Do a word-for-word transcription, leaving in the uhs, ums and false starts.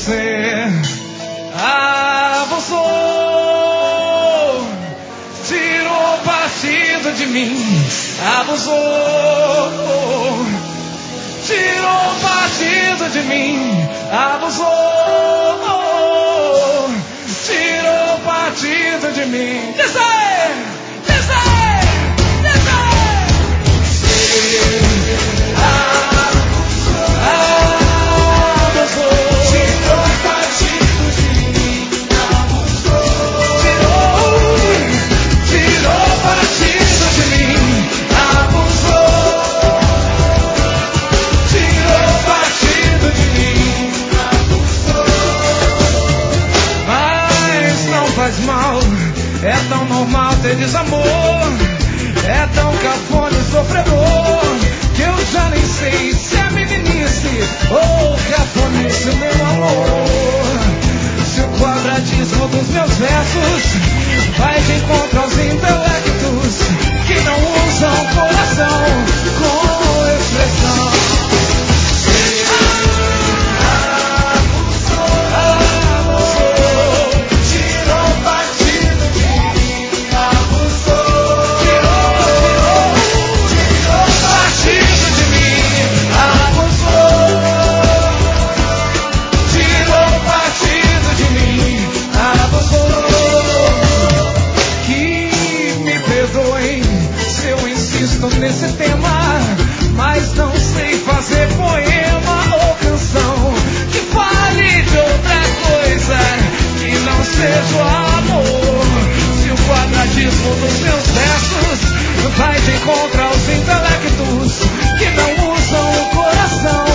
você abusou, tirou partido de mim, abusou, tirou partido de mim, abusou, tirou partido de mim. Diz aí, diz aí, diz aí. É tão normal ter desamor, é tão cafona e sofredor, que eu já nem sei se é meninice ou cafonice, meu amor. Se o quadradismo dos meus versos vai de encontro aos intelectos que não usam coração com expressão. Nesse tema, mas não sei fazer poema ou canção que fale de outra coisa que não seja o amor. Se o quadradismo dos meus versos vai de encontro aos intelectos que não usam o coração